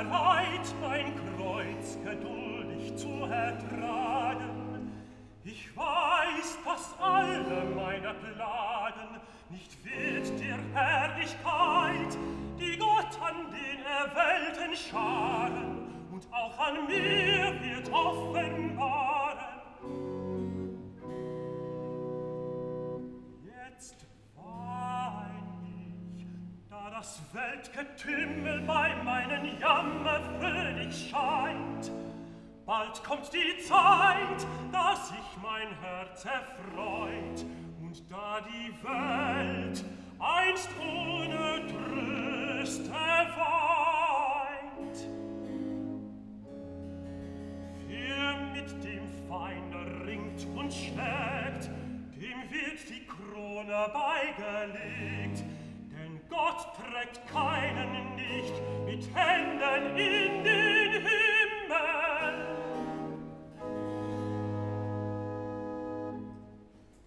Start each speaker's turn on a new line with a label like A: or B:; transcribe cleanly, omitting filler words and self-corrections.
A: bereit, mein Kreuz geduldig zu ertragen. Ich weiß, dass alle meine Plagen nicht wird der Herrlichkeit, die Gott an den erwählten Scharen und auch an mir wird offenbaren. Jetzt wein ich, da das Weltgetümmel bei meinen Jammer fröhlich scheint. Bald kommt die Zeit, da sich mein Herz erfreut, und da die Welt einst ohne Tröste weint. Wer mit dem Feinde ringt und schlägt, dem wird die Krone beigelegt, denn Gott trägt keinen nicht mit Händen